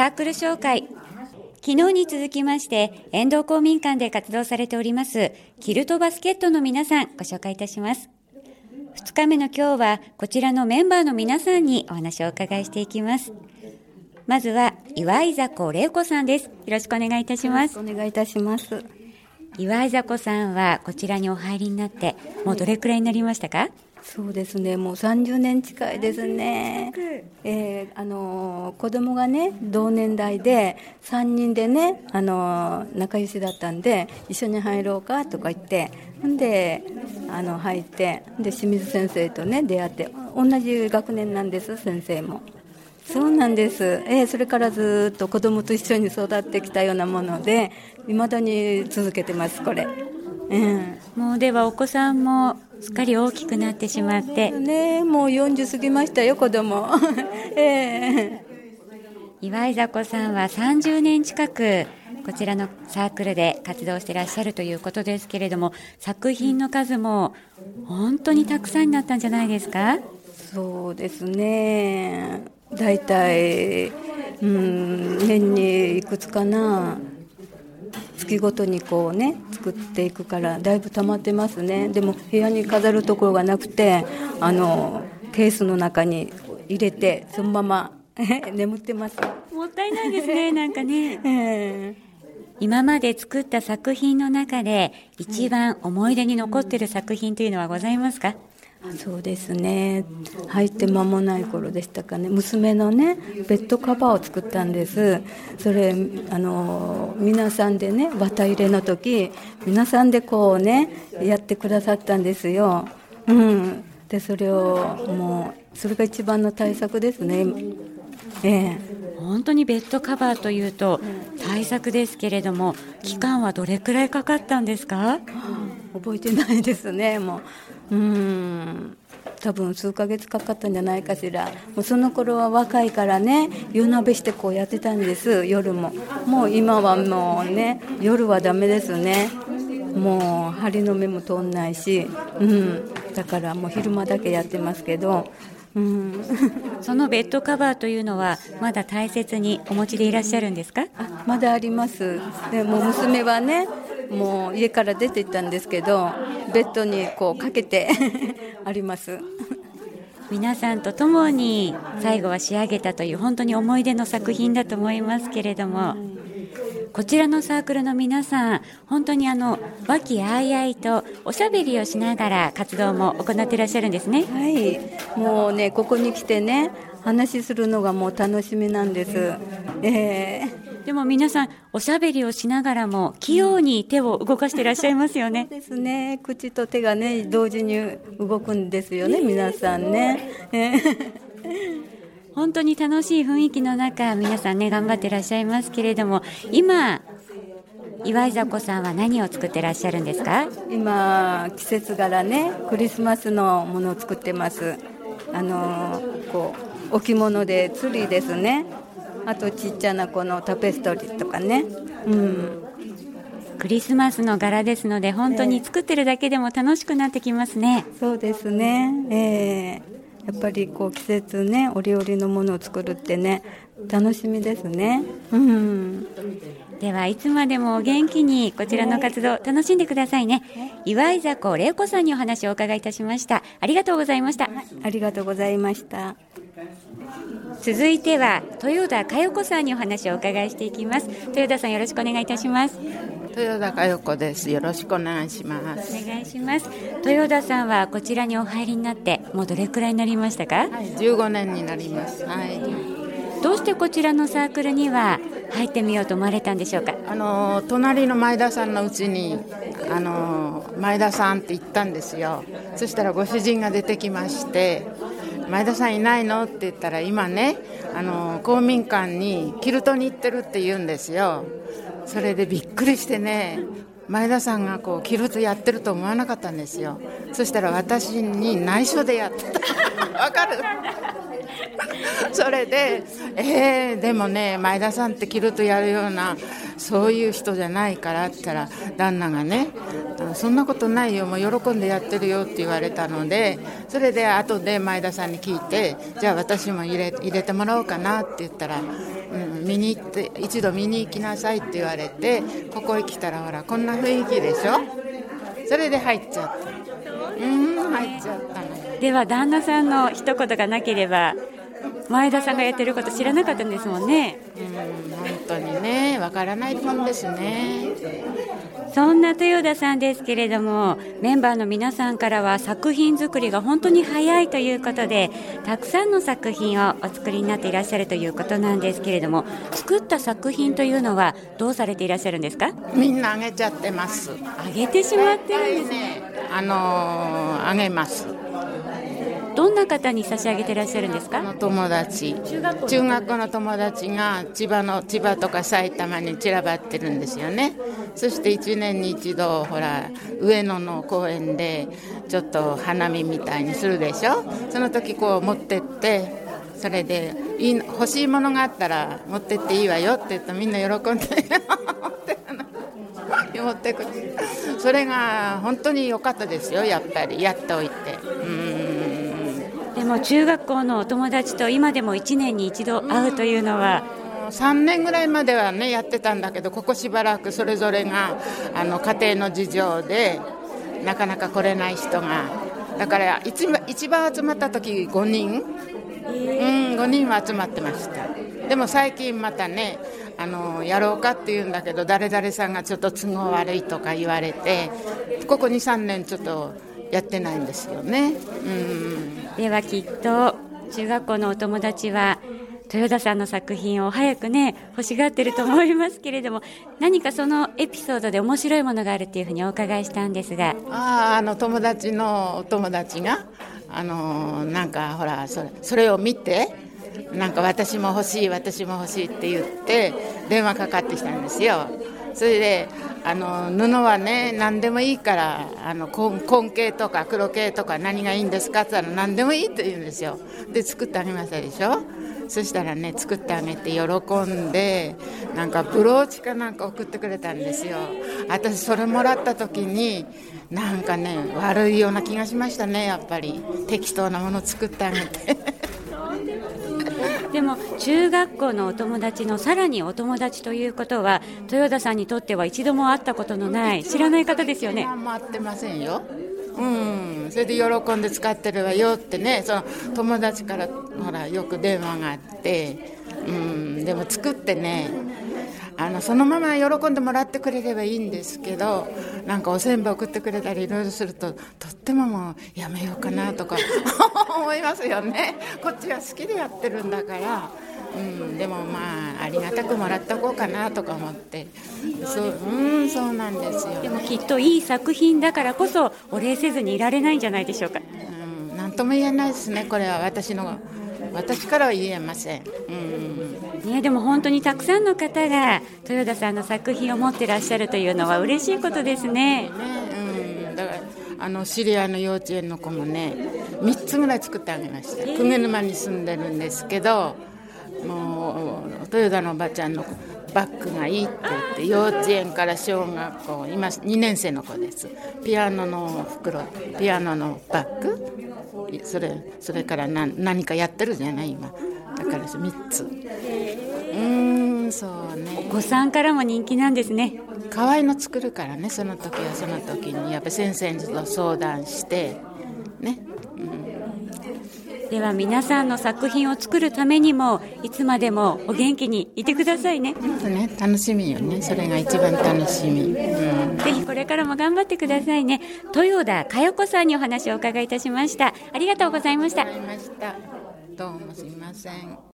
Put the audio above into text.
サークル紹介。昨日に続きまして遠藤公民館で活動されておりますキルトバスケットの皆さんご紹介いたします。2日目の今日はこちらのメンバーの皆さんにお話をお伺いしていきます。まずは岩井迫玲子さんです。よろしくお願いいたします。 お願いいたします。 岩井迫さんはこちらにお入りになってもうどれくらいになりましたか？ そうですね、もう30年近いですね。子供がね同年代で3人でね仲良しだったんで一緒に入ろうかとか言ってで入ってで清水先生とね出会って同じ学年なんです。先生もそうなんです。それからずっと子供と一緒に育ってきたようなもので未だに続けてますこれ。 もうではお子さんもすっかり大きくなってしまってね、もう40過ぎましたよ子供岩井迫さんは30年近くこちらのサークルで活動していらっしゃるということですけれども、作品の数も本当にたくさんになったんじゃないですか？ そうですね、だいたい年にいくつかな、月ごとにこうね作っていくからだいぶ溜まってますね。でも部屋に飾るところがなくてケースの中に入れてそのまま眠ってます。 もったいないですねなんかね、今まで作った作品の中で一番思い出に残っている作品というのはございますか？ そうですね、入って間もない頃でしたかね、娘のねベッドカバーを作ったんです。それ皆さんでね綿入れの時皆さんでこうねやってくださったんですよ。でそれが一番の大作ですね。 本当にベッドカバーというと大作ですけれども、期間はどれくらいかかったんですか？ 覚えてないですね。多分数ヶ月かかったんじゃないかしら。もうその頃は若いからね夜鍋してこうやってたんです。夜ももう今はもうね夜はダメですね。もう針の目も通んないし、だからもう昼間だけやってますけど、 そのベッドカバーというのはまだ大切にお持ちでいらっしゃるんですか？ まだあります。でも娘はねもう家から出て行ったんですけどベッドにこうかけてあります。 皆さんと共に最後は仕上げたという本当に思い出の作品だと思いますけれども、こちらのサークルの皆さん本当に和気あいあいとおしゃべりをしながら活動も行っていらっしゃるんですね。 はい、もうねここに来てね話するのがもう楽しみなんです。 でも皆さんおしゃべりをしながらも器用に手を動かしていらっしゃいますよね。 そうですね、口と手がね同時に動くんですよね、皆さんね。 本当に楽しい雰囲気の中皆さんね頑張っていらっしゃいますけれども、今岩井迫さんは何を作ってらっしゃるんですか？ 今季節柄ねクリスマスのものを作ってます。置物でツリーですね。あとちっちゃなこのタペストリーとかね、 クリスマスの柄ですので本当に作ってるだけでも楽しくなってきますね。 そうですね、やっぱりこう季節ね折々のものを作るってね楽しみですね。 ではいつまでもお元気にこちらの活動楽しんでくださいね。岩井迫玲子さんにお話をお伺いいたしました。ありがとうございました。 ありがとうございました。 続いては豊田佳代子さんにお話をお伺いしていきます。豊田さんよろしくお願いいたします。 豊田佳代子です。よろしくお願いします。 お願いします。豊田さんはこちらにお入りになってもうどれくらいになりましたか？ 15年になります。 どうしてこちらのサークルには入ってみようと思われたんでしょうか？ 隣の前田さんのうちに前田さんって言ったんですよ。そしたらご主人が出てきまして、前田さんいないのって言ったら今ね公民館にキルトに行ってるって言うんですよ。それでびっくりしてね、前田さんがこうキルトやってると思わなかったんですよ。そしたら私に内緒でやってたわかるそれででもね前田さんってキルトやるようなそういう人じゃないからって言ったら、旦那がね、そんなことないよ、もう喜んでやってるよって言われたので、それで後で前田さんに聞いて、じゃあ私も入れてもらおうかなって言ったら、見に行って、一度見に行きなさいって言われて、ここへ来たらほらこんな雰囲気でしょ。それで入っちゃった。入っちゃったの。 では旦那さんの一言がなければ前田さんがやってること知らなかったんですもんね。 本当にね、わからないもんですね。 そんな豊田さんですけれども、メンバーの皆さんからは作品作りが本当に早いということで、たくさんの作品をお作りになっていらっしゃるということなんですけれども、作った作品というのはどうされていらっしゃるんですか？ みんなあげちゃってます。 あげてしまってるんですね。 あげます。 どんな方に差し上げていらっしゃるんですか？ 友達、中学校の友達が千葉とか埼玉に散らばってるんですよね。そして1年に一度ほら上野の公園でちょっと花見みたいにするでしょ。その時こう持ってって、それで欲しいものがあったら持ってっていいわよって言ったらみんな喜んで持ってくる。それが本当に良かったですよ。やっぱりやっておいて。 でも中学校のお友達と今でも1年に一度会うというのは、 3年ぐらいまではねやってたんだけど、ここしばらくそれぞれが家庭の事情でなかなか来れない人が、だから一番集まった時5人、5人は集まってました。でも最近またねやろうかって言うんだけど、誰々さんがちょっと都合悪いとか言われて、ここ 2,3 年ちょっとやってないんですよね。 ではきっと中学校のお友達は豊田さんの作品を早くね欲しがってると思いますけれども、何かそのエピソードで面白いものがあるっていうふうにお伺いしたんですが。 友達のお友達がなんかほらそれを見て、なんか私も欲しいって言って電話かかってきたんですよ。それで布はね何でもいいから紺系とか黒系とか何がいいんですかって言ったら何でもいいって言うんですよ。で作ってあげましたでしょ。そしたらね作ってあげて喜んで、なんかブローチかなんか送ってくれたんですよ。私それもらった時になんかね悪いような気がしましたね。やっぱり適当なもの作ってあげてでも中学校のお友達のさらにお友達ということは、豊田さんにとっては一度も会ったことのない知らない方ですよね。 会ってませんよ。それで喜んで使ってるわよってね、その友達からほらよく電話があって、でも作ってねそのまま喜んでもらってくれればいいんですけど、なんかおせんべい送ってくれたりいろいろすると、とってももうやめようかなとか思いますよね。こっちは好きでやってるんだから、でもまあありがたくもらっておこうかなとか思って、そうなんですよ。 でもきっといい作品だからこそお礼せずにいられないんじゃないでしょうか。 なんとも言えないですね。これは私からは言えません。 でも本当にたくさんの方が豊田さんの作品を持ってらっしゃるというのは嬉しいことですね。 だから知り合いの幼稚園の子もね3つぐらい作ってあげました。久米沼に住んでるんですけど、もう豊田のおばちゃんのバッグがいいって言って、幼稚園から小学校今2年生の子です。ピアノの袋、ピアノのバッグ、それから何かやってるじゃない今だから3つ。そうね。 お子さんからも人気なんですね。 可愛いの作るからね、その時はその時にやっぱ先生と相談してね。 では皆さんの作品を作るためにもいつまでもお元気にいてくださいね。 楽しみよね。それが一番楽しみ。 ぜひこれからも頑張ってくださいね。豊田佳代子さんにお話をお伺いいたしました。ありがとうございました。 どうもすみません。